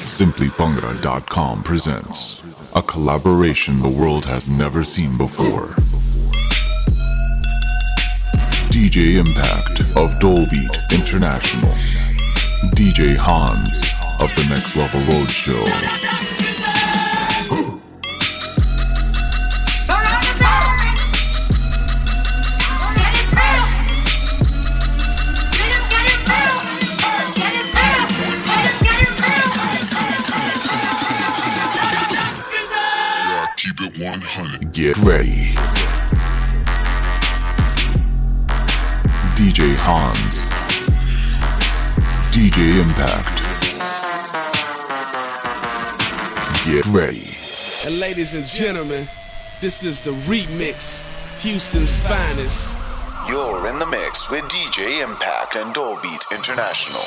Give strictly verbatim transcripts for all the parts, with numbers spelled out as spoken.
Simply Bhangra dot com presents a collaboration the world has never seen before. D J Impact of Dolbeat International, D J Hans of the Next Level Roadshow. one hundred. Get ready. D J Hans, D J Impact. Get ready. And ladies and gentlemen, this is the remix, Houston's finest. You're in the mix with D J Impact and Dolbeat International.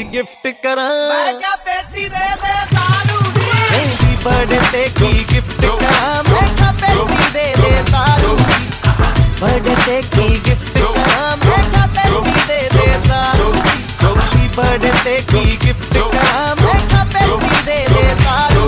Gift करा मैं क्या पेटी दे दे दारू दी happy birthday ते की gift करा मैं क्या पेटी दे दे दारू बर्थडे ते की गिफ्ट करा मैं क्या पेटी दे दे दारू हैप्पी बर्थडे ते की गिफ्ट करा मैं क्या पेटी दे दे दारू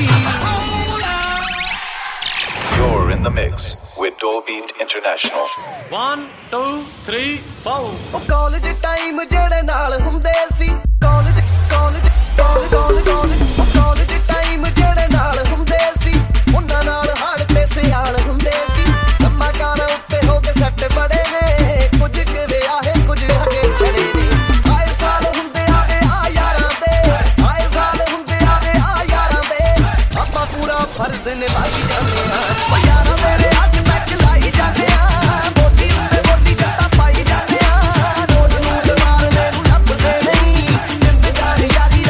You're in the mix with Dollbeat International. One, two, three, four. ਉਹ ਕਾਲਜ ਟਾਈਮ ਜਿਹੜੇ ਨਾਲ ਹੁੰਦੇ ਸੀ college college college college college ਉਹ ਕਾਲਜ ਟਾਈਮ ਜਿਹੜੇ ਨਾਲ ਹੁੰਦੇ ਸੀ ਉਹਨਾਂ ਨਾਲ ਹਾਲ ਤੇ ਸਿਆਲ ਹੁੰਦੇ ਸੀ ਕੰਮਾਂ ਕਾਰਾਂ ਉੱਤੇ ਹੋ ਕੇ ਸੱਟ ਬੜੇ ਨੇ ਕੁਝ ਕਿ ਵਿਆਹੇ ਕੁਝ ਹਗੇ ਛੜੇ ਨੇ ਆਏ ਸਾਲ ਹੁੰਦੇ ਆਵੇ ਆ ਯਾਰਾਂ ਦੇ ਆਏ ਸਾਲ ਹੁੰਦੇ ਆਵੇ ਆ ਯਾਰਾਂ ਦੇ ਆਪਾਂ ਪੂਰਾ ਫਰਜ਼ ਨਿਭਾਈ ਜਾਂਦੇ ਆ ਉਹ ਯਾਰਾਂ ਮੇਰੇ ਅੱਜ ਬੈਕ ਲਾਈ ਜਾਂਦੇ ਆ ਬੋਲੀ ਉੱਤੇ ਬੋਲੀ ਜੱਟਾ ਪਾਈ ਜਾਂਦੇ ਆ ਰੋਜ਼ ਨੂੰ ਮਾਰਨੇ ਨੂੰ ਲੱਭਦੇ ਨਹੀਂ ਜ਼ਿੰਦਗੀ ਯਾਰੀ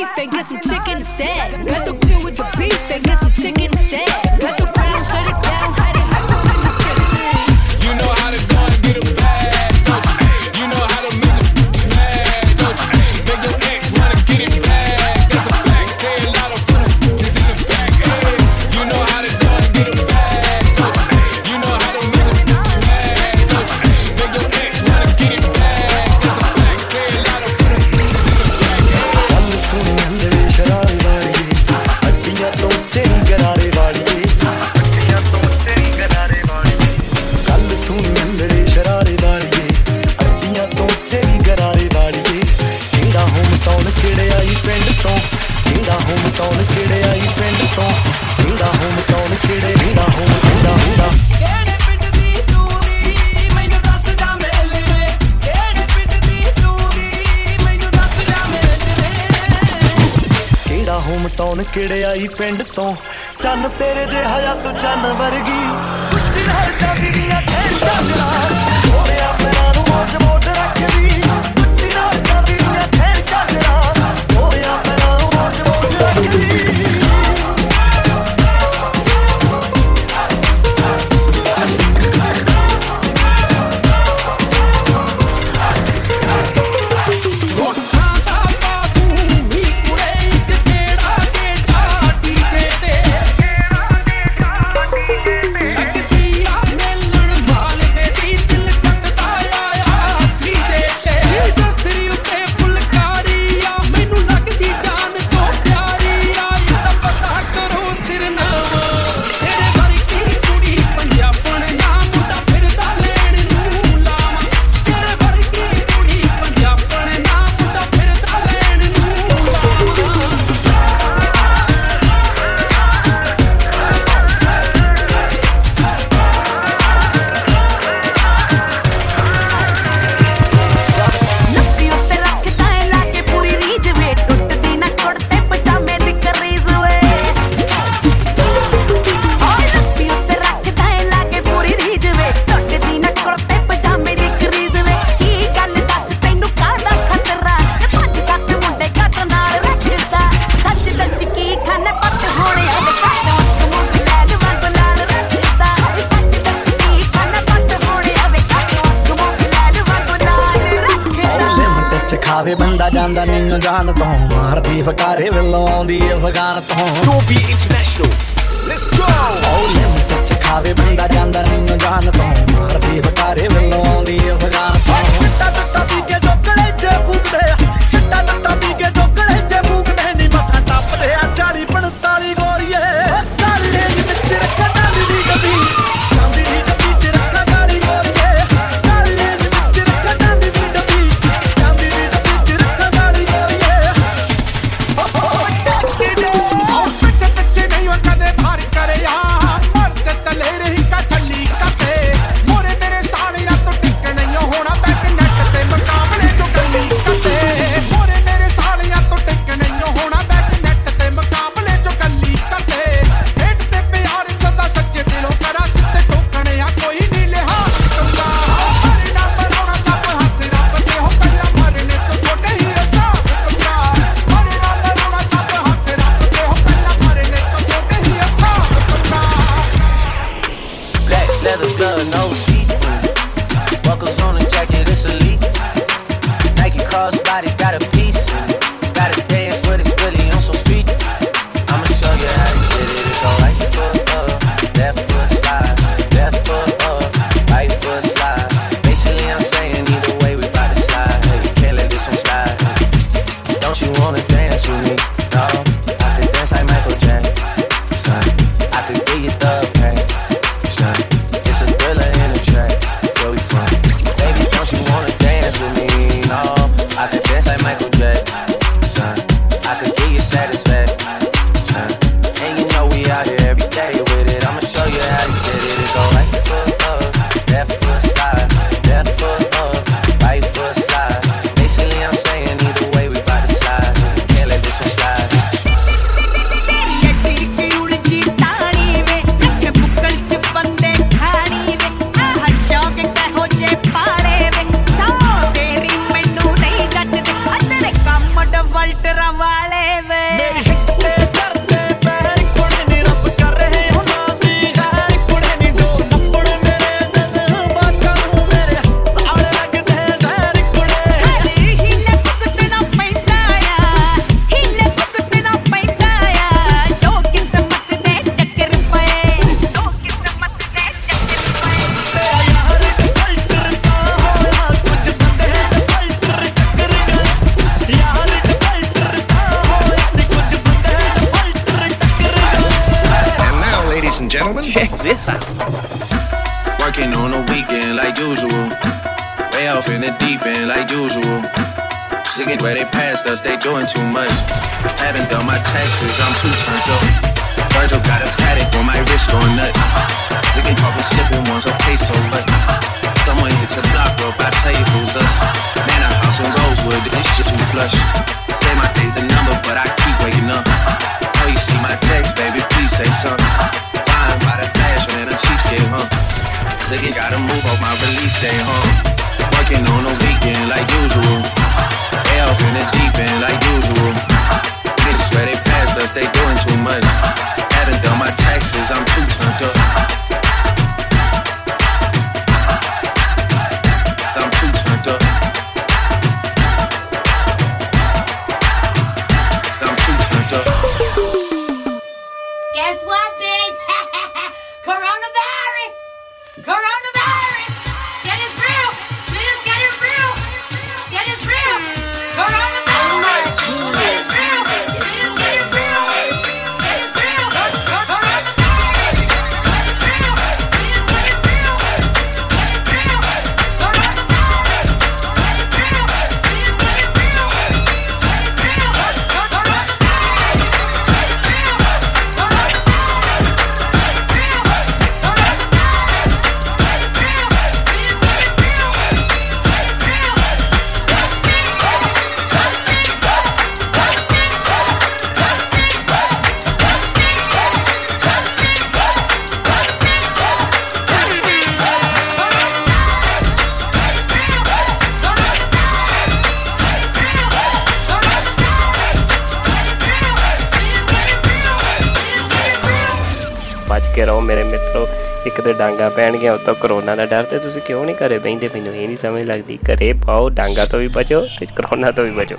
beef and get some chicken instead. Let them chill with the beef and get some chicken instead. Let the brown shut it down, hide it, hide the business city. You know how to go and get them back, don't you? You know how to make them mad, don't you? Make your ex wanna get it back. That's a fact. Say a lot of them just in the back. Hey, you know how to go and get them back, don't you? You know how to make them mad, don't you? Make your ex wanna get it back. That's a fact. Say a lot of them just in the back. Hey. सुनी अंदर शरारे वाली हड्डियां तो तेरी गरारे वाली हड्डियां तो तेरी गरारे वाली कल सुनी अंदर शरारे वाली हड्डियां तो तेरी गरारे वाली किंदा होम टाउन किड़े आई पिंड तो किंदा होम टाउन किड़े आई पिंड तो किंदा होम टाउन किड़े किंदा होम किंदा किंदा ਕਿਹੜੇ ਪਿੰਡ ਦੀ ਤੂੰ ਦੀ ਮੈਨੂੰ ਦੱਸ ਜਾ ਮੇਲਣੇ ਕਿਹੜੇ ਪਿੰਡ ਦੀ ਤੂੰ ਦੀ ਮੈਨੂੰ ਦੱਸ ਜਾ ਮੇਲਣੇ ਕਿਹੜਾ ਹੋਮ ਟਾਊਨ ਕਿਹੜੇ ਆਈ ਪਿੰਡ ਤੋਂ ਚੰਨ ਤੇਰੇ ਜਿਹਾ ਆ ਤੂੰ ਚੰਨ ਵਰਗੀ ਕੁੱਤੀ ਨਾਲ ਚਾਂਦੀ ਦੀਆਂ ਖੇਡ ਚਾਂਦਰਾ ਹੋਇਆ ਪੈਰਾਂ ਨੂੰ ਮੋਜ ਮੋਜ ਰੱਖਦੀ ਕੁੱਤੀ ਨਾਲ ਚਾਂਦੀ ਦੀਆਂ ਖੇਡ ਚਾਂਦਰਾ ਹੋਇਆ ਪੈਰਾਂ ਨੂੰ ਮੋਜ ਮੋਜ ਰੱਖਦੀ ਖਾਵੇ ਬੰਦਾ ਜਾਂਦਾ ਨਹੀਂ ਜਾਣ ਤੋਂ ਮਾਰਦੀ ਫਕਾਰੇ ਵੱਲੋਂ ਆਉਂਦੀ ਅਫਗਾਨ ਤੋਂ Dolby International, let's go! ਓ ਲਿਮਟ ਚ ਖਾਵੇ ਬੰਦਾ ਜਾਂਦਾ ਨਹੀਂ ਜਾਣ ਤੋਂ ਮਾਰਦੀ ਫਕਾਰੇ ਵੱਲੋਂ ਆਉਂਦੀ ਅਫਗਾਨ ਤੋਂ ਚਿੱਟਾ ਟੱਟਾ ਪੀ ਕੇ ਜੋਕਲੇ ਜੇ ਫੂਕਦੇ ਆ ਚਿੱਟਾ ਟੱਟਾ ਪੀ ਕੇ ਜੋਕਲੇ ਜੇ ਫੂਕਦੇ ਨਹੀਂ ਮਸਾਂ ਟੱਪਦੇ ਆ ਚਾਲੀ ਪੰਤਾਲੀ ਗੋਰੀਏ ਕਾਲੀ ਰੇਂਜ ਵਿੱਚ ਰੱਖਦਾ ਦੀ ਗੱਡੀ ਚਾਂਦੀ ਦੀ ਡੱਬੀ ਚ ਰੱਖਦਾ ਕਾਲੀ ਗੋਰੀਏ ਕਾਲੀ ਰੇਂਜ ਵਿੱਚ ਰੱਖਦਾ ਦੀ ਡੱਬੀ ਚਾਂਦੀ ਦੀ ਡੱਬੀ ਚ ਰੱਖਦਾ ਕਾਲੀ ਗੋਰੀਏ ਔਰ ਪਿੱਛੇ ਪਿੱਛੇ ਨਹੀਂ ਉਹ ਕਦੇ ਭਾਰ ਕਰਿਆ ਮਰਦ ਤਲੇ ਰਹੀ ਕਾ ਚੱਲੀ ਕਤੇ ਮੋਰੇ ਤੇਰੇ ਸਾਲਿਆਂ ਤੋਂ ਟਿਕ ਨਹੀਂ ਹੋਣਾ ਬੈਕ ਨੈਟ ਤੇ ਮੁਕਾਬਲੇ ਤੋਂ ਗੱਲੀ ਕਤੇ ਮੋਰੇ ਮੇਰੇ ਸਾਲਿਆਂ ਤੋਂ ਟਿਕ ਨਹੀਂ ਹੋਣਾ ਬੈਕ ਨੈਟ ਤੇ ਮੁਕਾਬਲੇ ਤੋਂ ਗੱਲੀ ਕਤੇ ਹੇਠ ਤੇ ਪਿਆਰ ਸਦਾ ਸੱਚੇ ਦਿਲੋਂ ਕਰਾ ਸਿੱਤੇ ਠੋਕਣੇ ਆ ਕੋਈ ਨਹੀਂ ਲਿਹਾ ਚੰਗਾ ਹਰੇ ਨਾ ਬਣਾਉਣਾ ਸਭ ਹੱਥ ਰੱਬ ਤੇ ਹੋ ਪਹਿਲਾਂ ਮਰਨੇ ਤੋਂ ਛੋਟੇ ਹੀ ਅਸਾ ਚੰਗਾ ਹਰੇ ਨਾ ਬਣਾਉਣਾ ਸਭ ਹੱਥ ਰੱਬ ਤੇ ਹੋ ਪਹਿਲਾਂ ਮਰਨੇ ਤੋਂ ਛੋਟੇ ਹੀ ਅਸਾ ਚੰਗਾ Black leather glove, no see-through. Buckles on the jacket, it's elite. Nike crossbody, got a piece. Gotta dance, but it's really on some street. I'ma show you how to get it. It's all right foot up, left foot slide, left foot up, right foot slide. Basically, I'm saying either way, we bout to slide. Hey, you can't let this one slide. Don't you wanna dance with me? No, I could dance like Michael Jackson. I could give you the pain. It's a thriller in a track. Where we from? Baby, don't you wanna dance with me? No, I could dance like Michael Jackson. I could give you satisfaction. And you know we out here every day with it. I'ma show you how to get it. It go right foot up, left foot slide, left foot up, right foot slide. Basically, I'm saying either way we bout to slide. gentlemen, check this out. Working on a weekend like usual. Way off in the deep end like usual. Sick of where they passed us, they doing too much. Haven't done my taxes, I'm too turned up. Virgil got a paddock on my wrist going nuts. Sick of talking slipping ones, okay, so what? Someone hit your block, bro, I tell you who's us. Man, I house on Rosewood, this shit too flush. Say my day's a number, but I keep waking up. Oh, you see my text, baby, please say something. Buying by the fashion and a cheapskate, huh? Sick of gotta move off my release day, huh? Working on a weekend like usual. Way off in the deep end like usual. Niggas swear they passed us, they doing too much. Haven't done my taxes, I'm too turned up. I'm too turned up. I'm too turned up. Guess what, bitch? Coronavirus! Coronavirus! Shit is real! Shit is getting real! Shit is real! Coronavirus! Shit is real! Shit is getting real! Shit is real! Coronavirus! Shit is real! Shit is getting real! Shit is real! Coronavirus! Shit is real! Shit is getting real! Shit is real! ਬਚ ਕੇ ਰਹੋ ਮੇਰੇ ਮਿੱਤਰੋ, ਇੱਕ ਤੇ ਡਾਂਗਾ ਪੈਣਗੀਆਂ ਉੱਤੋਂ corona ਦਾ ਡਰ, ਤੇ ਤੁਸੀਂ ਕਿਉਂ ਨਹੀਂ ਘਰੇ ਬਹਿੰਦੇ? ਮੈਨੂੰ ਇਹ ਨਹੀਂ ਸਮਝ ਲੱਗਦੀ। ਘਰੇ ਪਾਓ, ਡਾਂਗਾ ਤੋਂ ਵੀ ਬਚੋ ਤੇ ਕਰੋਨਾ ਤੋਂ ਵੀ ਬਚੋ।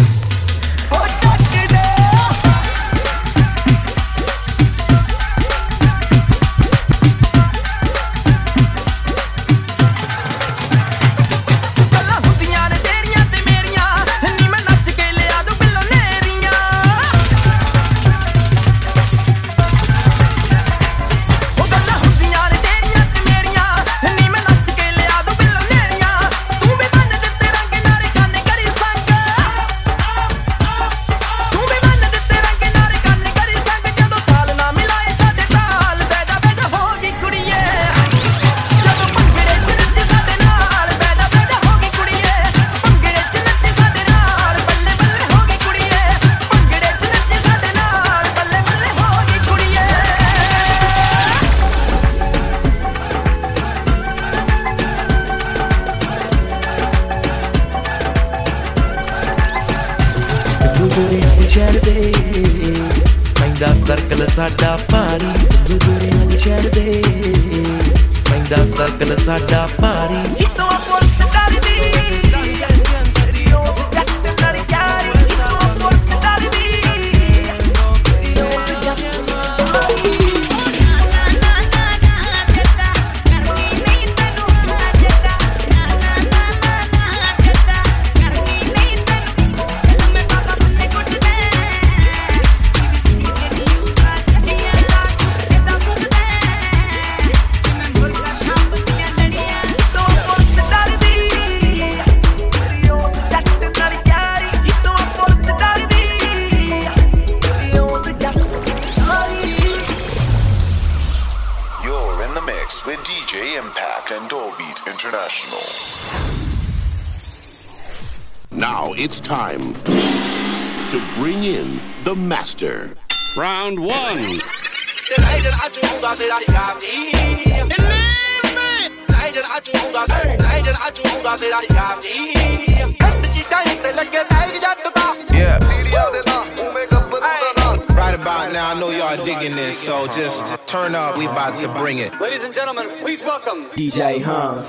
ਪੈਂਦਾ ਸਰਕਲ ਸਾਡਾ ਭਾਰੀ, ਦੁਰਿਆਂ ਦੇ ਸ਼ਹਿਰ ਦੇ ਪੈਂਦਾ ਸਰਕਲ ਸਾਡਾ ਭਾਰੀ। ਜਿੱਤੋਂ ਪੁਲਿਸ ਡਰਦੀ ਤੇਰੀਓ ਜੱਟ ਨਾਲ ਯਾਰੀ, ਜਿੱਤੋਂ ਪੁਲਿਸ ਡਰਦੀ ਤੇਰੀਓ ਜੱਟ ਨਾਲ ਯਾਰੀ। D J Impact and Dollbeat International. Now it's time to bring in the master. Round one. Yeah. Right about now, I know y'all digging this, so just turn up. We about to bring it. Ladies and gentlemen, please welcome D J Hans.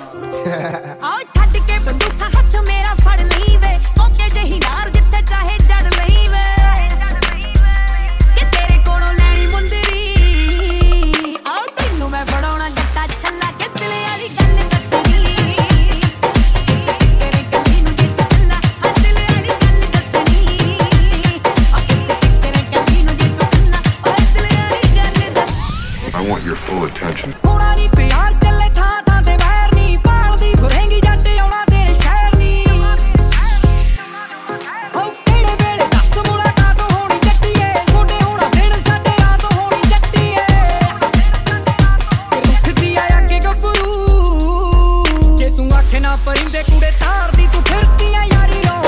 I want your full attention. Production. ਹੋਣਾ ਨੀ ਪਿਆਰ ਚੱਲੇ ਥਾਂ ਥਾਂ ਤੇ ਵੈਰ ਨੀ ਪਾਲਦੀ ਫੁਰੇਂਗੀ ਜੱਟ ਆਉਣਾ ਤੇਰੇ ਸ਼ਹਿਰ ਨੀ ਹੋ ਕਿਹੜੇ ਵੇਲੇ ਦੱਸ ਮੁਲਾਕਾਤ ਹੋਣੀ ਜੱਟੀਏ ਛੋਟੇ ਹੋਣਾ ਦਿਨ ਸਾਡੇ ਰਾਤ ਹੋਣੀ ਜੱਟੀਏ ਰੁੱਖਦੀ ਆ ਅੱਗੇ ਗੱਭਰੂ ਜੇ ਤੂੰ ਆਖੇ ਨਾ ਪਰਿੰਦੇ ਕੁੜੇ ਤਾਰਦੀ ਤੂੰ ਫਿਰਦੀ ਆ ਯਾਰੀ ਰੋ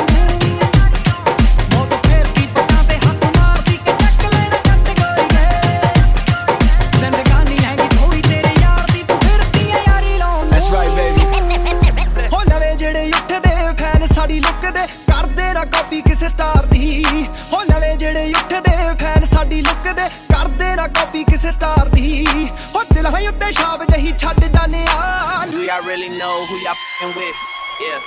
ਕਾਪੀ ਕਿਸੇ ਸਟਾਰ ਦੀ ਹੋ ਨਵੇਂ ਜਿਹੜੇ ਉੱਠਦੇ ਫੈਨ ਸਾਡੀ ਲੁੱਕ ਦੇ ਕਰਦੇ ਨਾ ਕਾਪੀ ਕਿਸੇ ਸਟਾਰ ਦੀ ਹੋ ਦਿਲ ਹੈ ਉੱਤੇ ਛਾਪ ਜਹੀ ਛੱਡ ਜਾਨੇ ਆ Do y'all really know who y'all f***ing with? Yeah.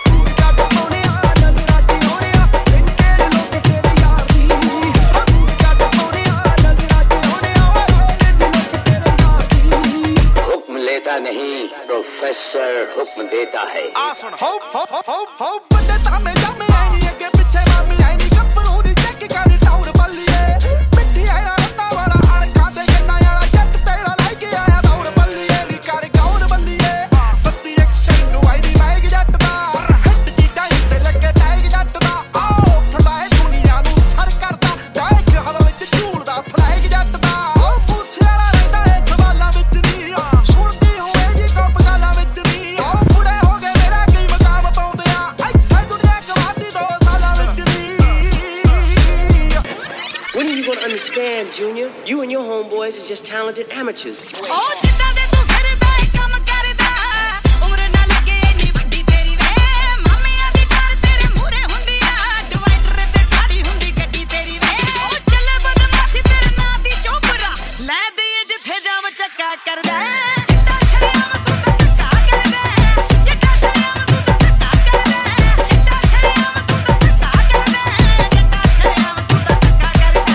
हुक्म लेता नहीं प्रोफेसर हुक्म देता है आ सुन हो हो हो हो बंदे तामे जामे आई अगे पीछे मामी आई नी कपड़ों दी चेक कर टाउन बल्लीए मिट्टी आया रत्ता वाला हर खाते गन्ना वाला जट तेरा लाइक आया टाउन बल्लीए नी कर गाउन बल्लीए बत्ती एक्सचेंज नु आई दी मैग जट दा हट जी टाइम ते लगे टैग जट दा आओ फड़ाए दुनिया नु छर करदा डाइक हवा विच झूलदा फ्लैग जट दा ओ पूछे वाला रहंदा ए सवालां विच नी सुनदी होएगी कप गालां विच नी ओ बुढ़े हो गए मेरा कई मकाम पाउंदे आ ਇੱਥੇ ਦੁਨੀਆ ਗਵਾਦੀ ਦੋ ਸਾਲਾਂ ਵਿੱਚ ਨੀ When are you gonna understand, Junior? You and your homeboys are just talented amateurs. ਓ ਜਿੱਦਾਂ ਦੇ ਤੂੰ ਫਿਰਦਾ ਏ ਕੰਮ ਕਰਦਾ ਉਮਰ ਨਾ ਲੱਗੇ ਇੰਨੀ ਵੱਡੀ ਤੇਰੀ ਵੇ ਮਾਮਿਆਂ ਦੀ ਕਾਰ ਤੇਰੇ ਮੂਹਰੇ ਹੁੰਦੀ ਆ ਡਿਵਾਈਡਰ ਤੇ ਛਾੜੀ ਹੁੰਦੀ ਗੱਡੀ ਤੇਰੀ ਵੇ ਓ ਚੱਲੇ ਬਦਮਾਸ਼ੀ ਤੇਰੇ ਨਾਂ ਦੀ ਚੋਪਰਾ ਲੈ ਦਈਏ ਜਿੱਥੇ ਜਾਮ ਚੱਕਾ ਕਰਦਾ ਜਿੱਦਾਂ ਸ਼ਰਿਆਮ ਤੂੰ ਤਾਂ ਧੱਕਾ ਕਰਦਾ ਜਿੱਦਾਂ ਸ਼ਰਿਆਮ ਤੂੰ ਤਾਂ ਧੱਕਾ ਕਰਦਾ ਜਿੱਦਾਂ ਸ਼ਰਿਆਮ ਤੂੰ ਤਾਂ ਧੱਕਾ ਕਰਦਾ ਜਿੱਦਾਂ ਸ਼ਰਿਆਮ ਤੂੰ ਤਾਂ ਧੱਕਾ ਕਰਦਾ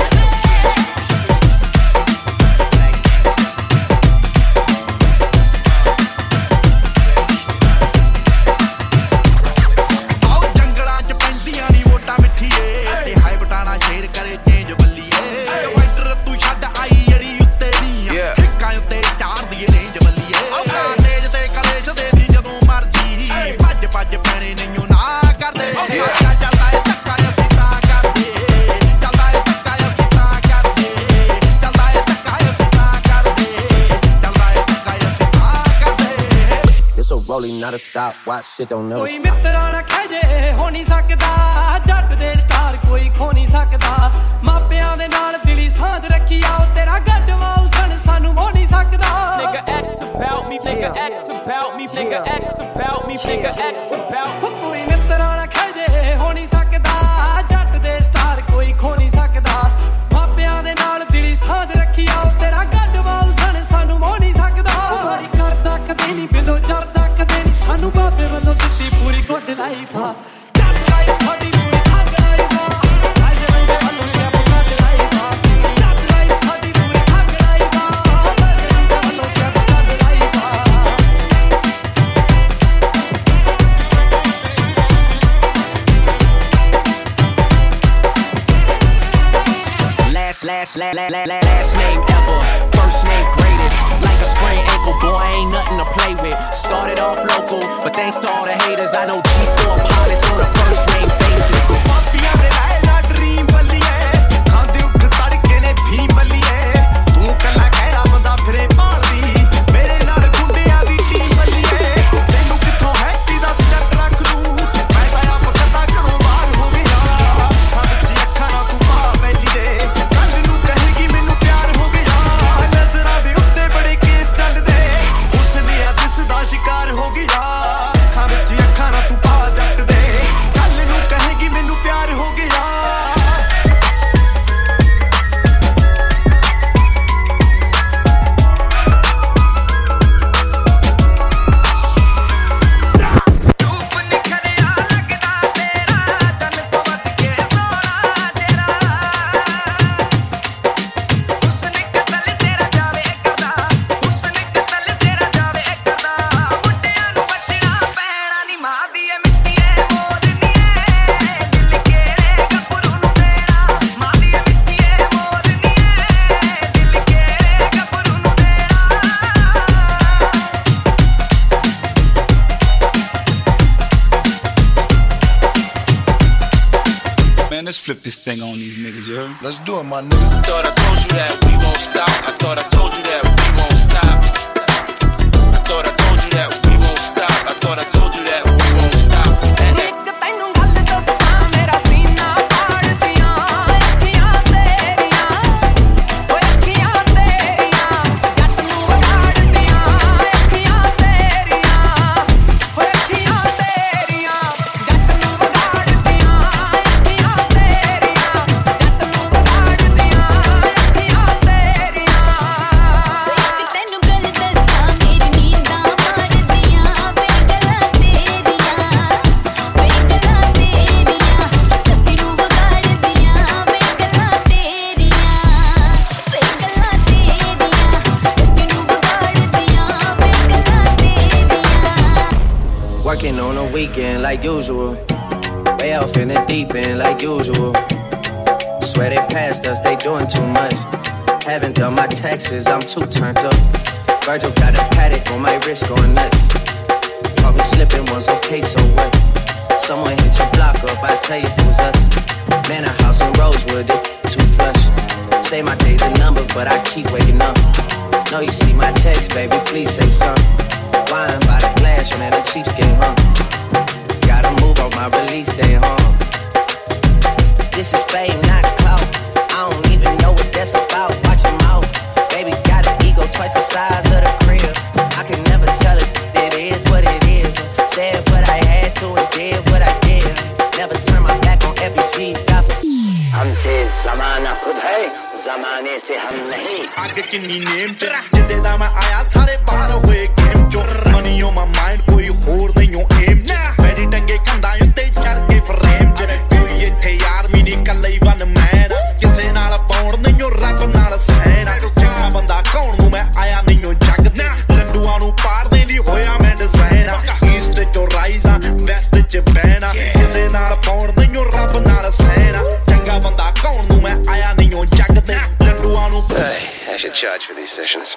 ਆਓ ਜੰਗਲਾਂ ਚ ਪੈਂਦੀਆਂ ਨੀ ਵੋਟਾਂ ਮਿੱਠੀਏ ਤੇ ਹਾਈ ਬਟਾਣਾ ਸ਼ੇਰ ਕਰੇ ਚੇਂਜ ਬੱਲੀਏ ਡਿਵਾਈਡਰ ਤੂੰ ਛੱਡ ਆਈ ਜਿਹੜੀ ਉੱਤੇ ਦੀਆਂ ਠਿੱਕਾਂ ਉੱਤੇ ਚਾਰ ਦੀ ਰੇਂਜ ਬੱਲੀਏ ਆਹ ਤੇਜ ਤੇ ਕਲੇਸ਼ ਦੇ ਦੀ ਜਦੋਂ ਮਰਜੀ ਭੱਜ ਭੱਜ ਪੈਣੇ ਨਹੀਂਓ ਨਾ ਕਰਦੇ ਚੱਲਦਾ ਚੱਲਦਾ ਏ ਧੱਕਾ ਅਸੀਂ ਤਾਂ ਕਰਦੇ ਚੱਲਦਾ ਏ ਧੱਕਾ ਅਸੀਂ ਤਾਂ ਕਰਦੇ ਚੱਲਦਾ ਏ ਧੱਕਾ ਅਸੀਂ ਤਾਂ ਕਰਦੇ ਚੱਲਦਾ ਏ ਧੱਕਾ ਅਸੀਂ ਤਾਂ ਕਰਦੇ It's a rolling, not a stop. Watch shit don't never ਕੋਈ stop. ਮਿੱਤਰਾਂ ਨਾ ਖੇਜੇ ਹੋ ਨਹੀਂ ਸਕਦਾ ਜੱਟ ਦੇ ਸਟਾਰ ਕੋਈ ਖੋ ਨਹੀਂ ਸਕਦਾ ਮਾਪਿਆਂ ਦੇ ਨਾਲ ਦਿਲੀ ਸਾਂਝ ਰੱਖੀ ਆਓ ਤੇਰਾ ਗੱਡਵਾ ਉਸਣ ਸਾਨੂੰ ਮੋ ਨਹੀਂ ਸਕਦਾ Nigga X about me, nigga X about me, nigga X about me, nigga X about me. ਕੋਈ ਮਿੱਤਰਾਂ ਨਾ ਖੇਜੇ ਹੋ ਨਹੀਂ ਸਕਦਾ ਜੱਟ ਦੇ ਸਟਾਰ ਕੋਈ ਖੋ ਨਹੀਂ ਸਕਦਾ ਮਾਪਿਆਂ ਦੇ ਨਾਲ ਦਿਲੀ ਸਾਂਝ ਰੱਖੀ ਆਓ ਤੇਰਾ ਗੱਡਵਾ ਉਸਣ ਸਾਨੂੰ ਮੋ ਨਹੀਂ ਸਕਦਾ ਵਾਰੀ ਕਰਦਾ ਕਦੇ ਨਹੀਂ ਬਿਲੋ ਜਰਦਾ ਕਦੇ ਨਹੀਂ ਸਾਨੂੰ ਬਾਬੇ ਵੱਲੋਂ ਦਿੱਤੀ ਪੂਰੀ ਗੁੱਡ ਲਾਈਫ ਆ ਜੱਟ ਲਾਈਫ ਸਾਡੀ ਪੂਰੀ ਠੱਗ ਲਾਈਫ ਆ ਅੱਜ ਰੰਗੇ ਵੱਲੋਂ ਕਿਆ ਬੁੱਢ ਲਾਈਫ ਆ ਜੱਟ ਲਾਈਫ ਸਾਡੀ ਪੂਰੀ ਠੱਗ ਲਾਈਫ ਆ ਅੱਜ ਰੰਗੇ ਵੱਲੋਂ ਕਿਆ ਬੁੱਢ ਲਾਈਫ ਆ Last, last, last, last, last, last name ever. First name greatest. Like a sprained ankle, boy, ain't nothing to play with. Started off local, but thanks to all the haters, I know G four pilots on a first name basis. ਮਾਪੀਆਂ ਦੇ ਲਾਏ ਨਾ dream ਬੱਲੀਏ ਖਾਂਦੇ ਉੱਠ ਤੜਕੇ ਨੇ ਭੀ ਬੱਲੀਏ ਤੂੰ ਕੱਲਾ ਕਹਿਰਾ ਬੰਦਾ ਫਿਰੇ ਭਾਲਦੀ ਮੇਰੇ ਨਾਲ ਗੁੰਡਿਆਂ ਦੀ ਟੀਮ ਬੱਲੀਏ ਤੈਨੂੰ ਕਿੱਥੋਂ ਹੈ ਤੀਦਾ ਸਟੈਪ ਰੱਖ ਦੂੰ ਮੈਂ ਤਾਂ ਆਪ ਕੱਟਾ ਕਰੋ ਬਾਹਰ ਹੋ ਗਿਆ ਹੱਥ ਅੱਖਾਂ ਨਾਲ ਤੂੰ ਪਾ ਬੈਲੀ ਦੇ ਕੱਲ ਨੂੰ ਕਹੇਗੀ ਮੈਨੂੰ ਪਿਆਰ ਹੋ ਗਿਆ ਨਜ਼ਰਾਂ ਦੇ ਉੱਤੇ ਬੜੇ ਕੇਸ ਚੱਲਦੇ ਉਸ ਨੇ ਆ ਦਿਸਦਾ ਸ਼ਿਕਾਰ ਹੋ ਗਿਆ ਅੱਖਾਂ ਵਿੱਚ ਅੱਖਾਂ ਨਾਲ ਤੂੰ ਪਾ ਜੱਟ ਦੇ ਕੱਲ ਨੂੰ ਕਹੇਗੀ ਮੈਨੂੰ man. Let's flip this thing on these niggas, you heard? Let's do it, my nigga. I thought I told you that we won't stop. I thought I told you that we won't stop. I thought I told you that we won't stop. I thought I told you that we won't stop. Working on a weekend like usual. Way off in the deep end like usual. Swear they passed us, they doing too much. Haven't done my taxes, I'm too turned up. Virgil got a paddock on my wrist going nuts. Caught me slipping once, okay, so what? Someone hit your block up, I tell you if it was us. Man, a house in Rosewood, it too plush. Say my day's a number, but I keep waking up. No, you see my text, baby, please say something. Wine by the glass, man, the cheapskate, huh? Gotta move on my release day, huh? This is fame, not clout. I don't even know what that's about. Watch your mouth. Baby got an ego twice the size of the crib. I can never tell it, it is what it is. Said what I had to and did what I did. Never turn my back on F B G. हमसे ज़माना खुद है ज़माने से हम नहीं आगे किन्नी name ते जिद्दे दा मैं आया सारे बाहर हुए गेम चो money on my mind कोई होर नहीं हो एम मेरी टंगे कंधा उत्ते चढ़ के फ्रेम च कोई इत्थे यार मिनी कल्ले ही वन मैन किसे नाल बौण नहीं हो रब नाल सैना चंगा बंदा कौन हूं मैं आया नहीं हो जग ते लड्डूआं नूं पार दे लई होया मैं डिजाइनर ईस्ट चो राइज़ां वेस्ट च बैना किसे नाल बौण नहीं हो रब नाल सैना चंगा बंदा कौन हूं मैं आया नहीं हो जग ते लड्डूआं नूं Hey, I should charge for these sessions.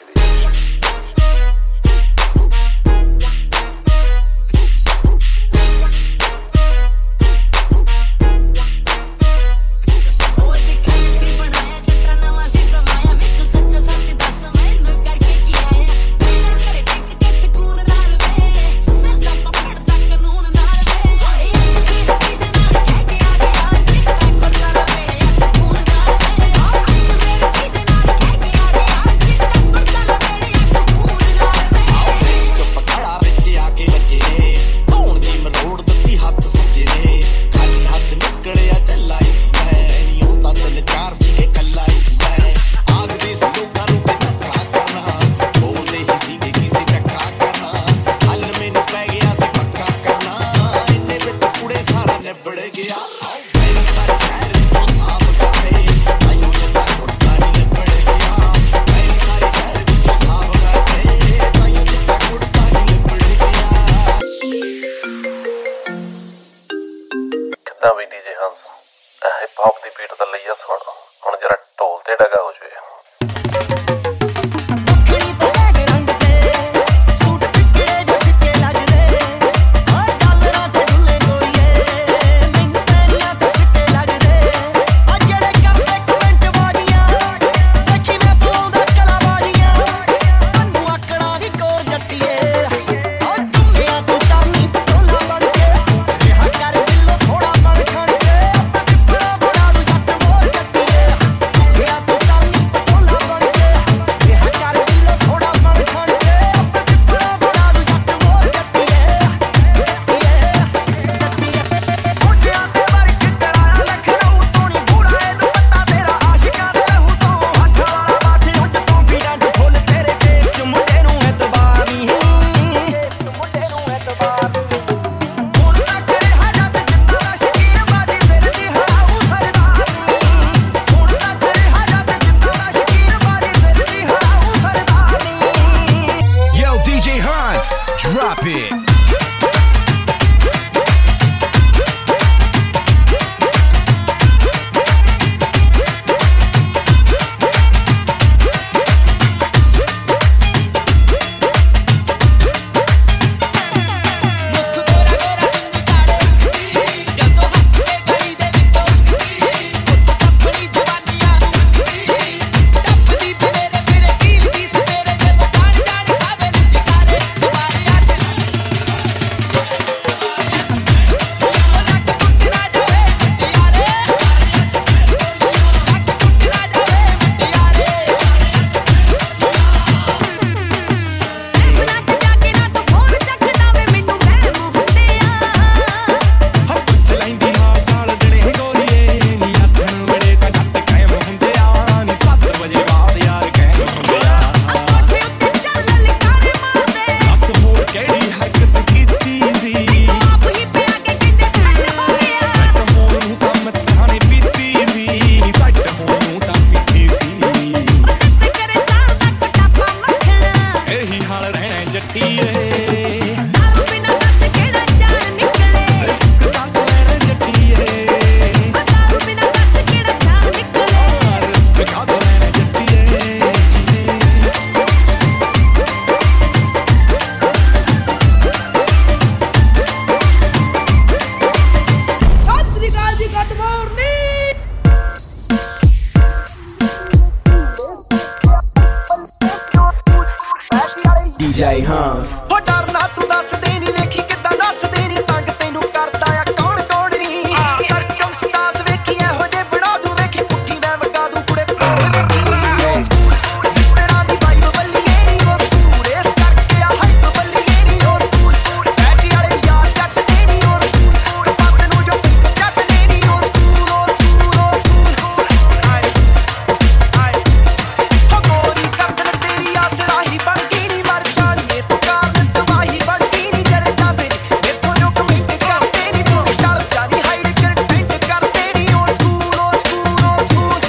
D J Hans ਹੋ ਡਰਨਾ ਤੂੰ ਦੱਸ ਦੇ ਨੀ ਵੇਖੀ ਕਿੱਦਾਂ ਦੱਸਦੇ ਨੀ ਤੰਗ ਤੈਨੂੰ ਕਰਦਾ ਆ ਕੌਣ ਕੌਣ ਨੀ ਸਰਕਮਸਟਾਂਸ ਵੇਖੀ ਇਹੋ ਜੇ ਬਣਾ ਦੂੰ ਵੇਖੀ ਪੁੱਠੀ ਮੈਂ ਵਗਾ ਦੂੰ ਕੁੜੇ ਪਾਉਣ ਵੇਖੀ ਤੇਰਾ ਦੀ ਵਾਈਬ ਬੱਲੀਏ ਨੀ ਉਹ ਸਕੂਲ ਇਸ ਕਰਕੇ ਆ ਹਾਈਪ ਬੱਲੀਏ ਨੀ ਉਹ ਸਕੂਲ ਐਜੀ ਵਾਲੇ ਯਾਰ ਜੱਟ ਦੇ ਨੀ ਉਹ ਸਕੂਲ ਪੱਤ ਨੂੰ ਜੋ ਪਿੰਡ ਜੱਟ ਦੇ ਨੀ ਉਹ ਸਕੂਲ ਉਹ ਸਕੂਲ ਉਹ ਸਕੂਲ ਆਏ ਆਏ ਹੋ ਗੋਰੀ ਕਰਦਨ ਤੇਰੀ ਆਸ ਰਾਹੀ ਬਣ ਗਈ ਨੀ ਮਰ ਜਾਣਗੇ ਤੂੰ ਕਾਰਨ ਤਬਾਹੀ ਬਣ ਗਈ ਨੀ ਜਰ ਜਾਂਦੇ ਇੱਥੋਂ ਜੋ ਕਮੈਂਟ ਕਰਦੇ ਨੀ ਤੂੰ ਚੱਲ ਜਾਨੀ ਹਾਈਡ ਕੰਟੈਂਟ ਕਰਦੇ ਨੀ ਉਹ ਸਕੂਲ ਉਹ ਸਕੂਲ ਉਹ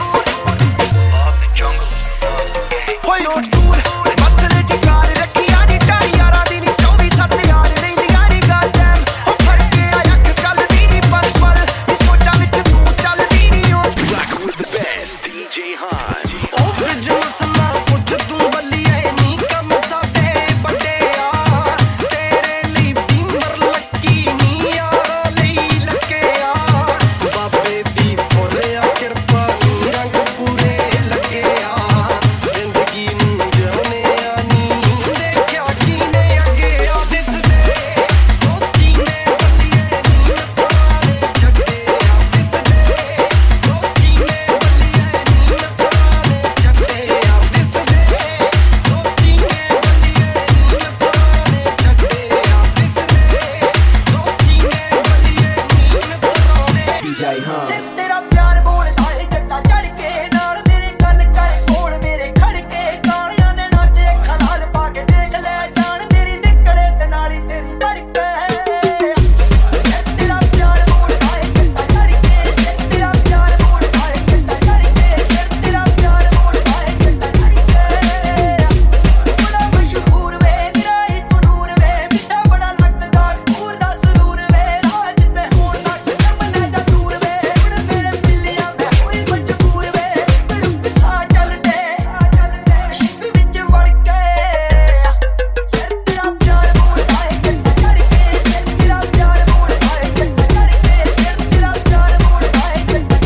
ਸਕੂਲ ਹੋਏ ਉਹ ਸਕੂਲ ਮਸਲੇ ਚ ਕਾਰ ਰੱਖੀਆਂ ਨੀ ਢਾਈ ਯਾਰਾਂ ਦੀ ਨੀ ਚੌਵੀ ਸੱਤ ਯਾਰ ਰਹਿੰਦੀਆਂ ਨੀ ਗਾਡੈਮ ਉਹ ਫੜ ਕੇ ਆ ਅੱਖ ਕੱਲ ਦੀ ਨੀ ਪਲ ਪਲ ਨੀ ਸੋਚਾਂ ਵਿੱਚ ਤੂੰ ਚੱਲਦੀ ਨੀ ਉਹ Rock with the best, D J Hans. ਉਹ ਜੋ ਸਮਾਂ ਪੁੱਛ ਤੂੰ ਬੱਲੀਏ ਨੀ ਕੰਮ ਸਾਡੇ ਵੱਡੇ ਆ ਤੇਰੇ ਲਈ ਬੀਮਰ ਲੱਕੀ ਨੀ ਯਾਰਾਂ ਲਈ ਲੱਗੇ ਆ ਬਾਬੇ ਦੀ ਭੋਲਿਆ ਕਿਰਪਾ ਨੀ ਰੰਗ ਪੂਰੇ ਲੱਗੇ ਆ ਜ਼ਿੰਦਗੀ ਨੂੰ ਜਿਉਣੇ ਆ ਨੀ ਦੇਖਿਆ ਕੀਨੇ ਅੱਗੇ ਆ ਦਿਸਦੇ ਦੋਸਤੀ ਨੇ ਬੱਲੀਏ ਨੀ ਨਤਾਰੇ ਛੱਡੇ ਆ ਦਿਸਦੇ ਦੋਸਤੀ ਨੇ ਬੱਲੀਏ ਨੀ ਨਤਾਰੇ ਛੱਡੇ ਆ ਦਿਸਦੇ ਦੋਸਤੀ ਨੇ ਬੱਲੀਏ ਨੀ ਨਤਾਰੇ ਛੱਡੇ ਆ ਦਿਸਦੇ ਦੋਸਤੀ ਨੇ ਬੱਲੀਏ ਨੀ ਨਤਾਰੇ D J Hans ਜੇ ਤੇਰਾ ਪਿਆਰ ਬੋਲਦਾ ਏ ਜੱਟਾ ਚੜ ਕੇ ਨਾਲ ਮੇਰੇ ਗੱਲ ਕਰ ਕੋਲ ਮੇਰੇ ਖੜ ਕੇ ਕਾਲੀਆਂ ਦੇ ਨਾਟੇ ਖਲਾਲ ਪਾ ਕੇ ਦੇਖ ਲੈ ਜਾਨ ਮੇਰੀ ਨਿਕਲੇ ਤੇ ਨਾਲੀ ਤੇਰੀ ਵੜ ਕੇ ਜੇ ਤੇਰਾ ਪਿਆਰ ਬੋਲਦਾ ਏ ਜੱਟਾ ਚੜ ਕੇ ਜੇ ਤੇਰਾ ਪਿਆਰ ਬੋਲਦਾ ਏ ਜੱਟਾ ਚੜ ਕੇ ਜੇ ਤੇਰਾ ਪਿਆਰ ਬੋਲਦਾ ਏ ਜੱਟਾ ਚੜ ਕੇ ਬੜਾ ਮਸ਼ਹੂਰ ਵੇ ਮੇਰਾ ਹੀ ਨੂਰ ਵੇ ਮਿੱਠਾ ਬੜਾ ਲੱਗਦਾ ਕੂਰ ਦਾ ਸਰੂਰ ਵੇ ਰਾਜ ਤੇ ਹੁਣ ਤੱਕ ਕਮਲੇ ਦਾ ਦੂਰ ਵੇ ਹੁਣ ਮੇਰੇ ਬਿੱਲੀਆਂ ਮੈਂ ਹੋਈ ਮਜਬੂਰ ਵੇ ਰੁਕ ਸਾ ਚੱਲਦੇ ਇਸ਼ਕ ਵਿੱਚ ਵੜ ਕੇ ਸਿਰ ਤੇਰਾ ਪਿਆਰ ਬੋਲਦਾ ਏ ਜੱਟਾ ਚੜ ਕੇ ਸਿਰ ਤੇਰਾ ਪਿਆਰ ਬੋਲਦਾ ਏ ਜੱਟਾ ਚੜ ਕੇ ਸਿਰ ਤੇਰਾ ਪਿਆਰ ਬੋਲਦਾ ਏ ਜੱਟਾ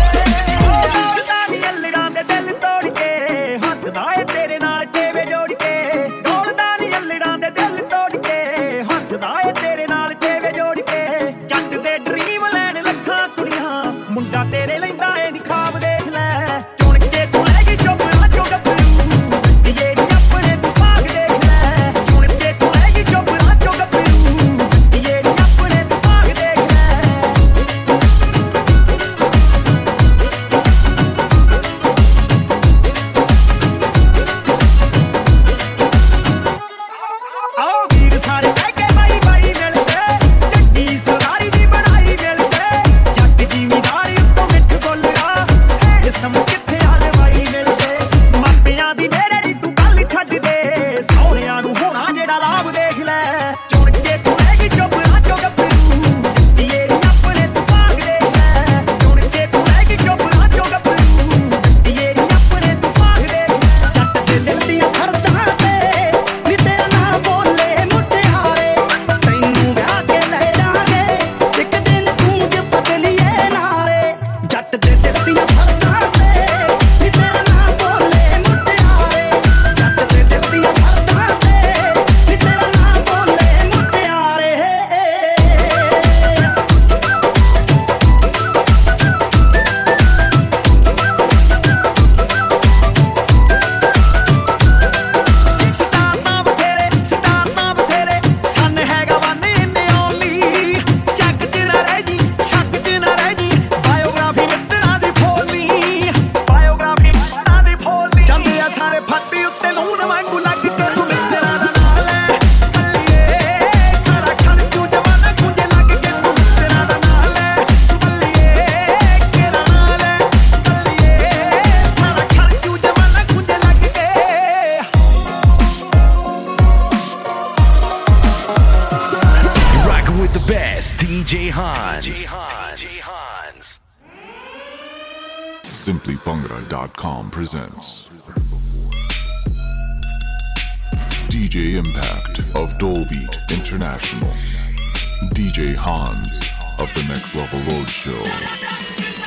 ਚੜ ਕੇ ਨੀ ਅਲੜਾਂ ਦੇ ਦਿਲ ਤੋੜ ਕੇ ਹੱਸਦਾ ਏ ਤੇਰੇ ਨਾਲ ਟੇਵੇ ਜੋੜ ਕੇ ਡੋਲਦਾ ਨੀ ਅਲੜਾਂ ਦੇ ਦਿਲ ਤੋੜ ਕੇ ਹੱਸਦਾ ਏ ਤੇਰੇ ਨਾਲ ਟੇਵੇ ਜੋੜ ਕੇ ਜੱਟ ਦੇ ਡ੍ਰੀਮ ਲੈਣ ਲੱਖਾਂ ਕੁੜੀਆਂ ਮੁੰਡਾ ਤੇਰੇ ਲੈਂਦਾ ਏ ਨੀ ਖਾਬ ਦੇਖ ਲੈ ਚੁਣ ਕੇ ਤੂੰ ਲੈ ਗਈ ਚੋਪੜਾ ਚੋ ਗੱਭਰੂ ਗੱਡੀਏ ਨੀ ਆਪਣੇ ਤੂੰ ਭਾਗ ਦੇਖ ਲੈ ਚੁਣ ਕੇ ਤੂੰ ਲੈ ਗਈ ਚੋਪੜਾ ਚੋ ਗੱਭਰੂ ਗੱਡੀਏ ਨੀ ਆਪਣੇ ਤੂੰ ਭਾਗ ਦੇਖ ਲੈ ਆਓ ਵੀਰ ਸਾਰੇ ਕਹਿ ਕੇ ਬਾਈ ਬਾਈ ਮਿਲਦੇ ਚੱਡੀ ਸਰਦਾਰੀ ਦੀ ਬਣਾਈ ਮਿਲਦੇ ਜੱਟ ਜ਼ਿਮੀਦਾਰੀ ਉੱਤੋਂ ਮਿੱਠ ਬੋਲਿਆ ਜਿਸਮ ਕਿੱਥੇ ਹਲਵਾਈ ਮਿਲਦੇ ਮਾਪਿਆਂ ਦੀ ਮੇਰੇ ਦੀ ਤੂੰ ਗੱਲ ਛੱਡ ਦੇ ਸੋਹਣਿਆਂ ਨੂੰ ਹੋਣਾ ਜਿਹੜਾ ਲਾਭ ਦੇਖ ਲੈ ਚੁਣ ਕੇ ਤੂੰ ਲੈ ਗਈ ਚੋਪੜਾ ਚੋ ਗੱਭਰੂ ਗੱਡੀਏ ਨੀ ਆਪਣੇ ਤੂੰ ਭਾਗ ਦੇਖ ਲੈ ਚੁਣ ਕੇ ਤੂੰ ਲੈ ਗਈ ਚੋਪੜਾ ਚੋ ਗੱਭਰੂ ਗੱਡੀਏ ਨੀ ਆਪਣੇ ਤੂੰ ਭਾਗ ਦੇਖ ਲੈ ਜੱਟ ਦੇ ਦਿਲ ਦੀਆਂ ਫਰਦਾਂ ਤੇ ਨੀ ਤੇਰਾ ਨਾ ਬੋਲੇ ਮੁਟਿਆਰੇ ਤੈਨੂੰ ਵਿਆਹ ਕੇ ਲੈ ਜਾਗੇ ਇੱਕ ਦਿਨ ਤੂੰ ਜੇ ਬਦਲੀਏ ਨਾਰੇ ਜੱਟ ਦੇ ਦਿਲ ਦੀਆਂ ਫਰਦਾਂ ਤੇ ਨੀ ਤੇਰਾ ਨਾ ਬੋਲੇ ਮੁਟਿਆਰੇ ਜੱਟ ਦੇ ਦਿਲ ਦੀਆਂ ਫਰਦਾਂ ਤੇ ਨੀ ਤੇਰਾ ਨਾ ਬੋਲੇ ਮੁਟਿਆਰੇ ਸਟਾਰਟਾਂ ਬਥੇਰੇ ਸਟਾਰਟਾਂ ਬਥੇਰੇ ਸਨ ਹੈਗਾ ਵਨ ਇਨ ਓਨਲੀ ਚੱਕ ਚ ਨਾ ਰਹਿ ਜੀ ਸ਼ੱਕ ਚ ਨਾ ਰਹਿ ਜੀ ਬਾਇਓਗ੍ਰਾਫੀ ਮਿੱਤਰਾਂ ਦੀ ਫੋਲੀ ਬਾਇਓਗ੍ਰਾਫੀ ਮਿੱਤਰਾਂ ਦੀ ਫੋਲੀ ਜਾਂਦੇ ਆ ਸਾਰੇ ਫੱਟੀ ਉੱਤੇ ਲੂਣ ਵਾਂਗੂ ਲੱਗ ਕੇ ਤੂੰ ਮਿੱਤਰਾਂ ਦਾ ਨਾਂ ਲੈ ਬੱਲੀਏ ਸਾਰਾ ਖਰਚੂ ਜਵਾਨਾ ਖੁੰਝੇ ਲੱਗ ਕੇ ਤੂੰ ਮਿੱਤਰਾਂ ਦਾ ਨਾਂ ਲੈ ਬੱਲੀਏ ਕਿਹੜਾ ਨਾਂ ਲੈ ਬੱਲੀਏ ਸਾਰਾ ਖਰਚੂ ਜਵਾਨਾ ਖੁੰਝੇ ਲੱਗ ਕੇ Rocking with the best, D J Hans. Simply Bhangra dot com presents D J Impact of Dolbeat International, D J Hans of the Next Level Roadshow.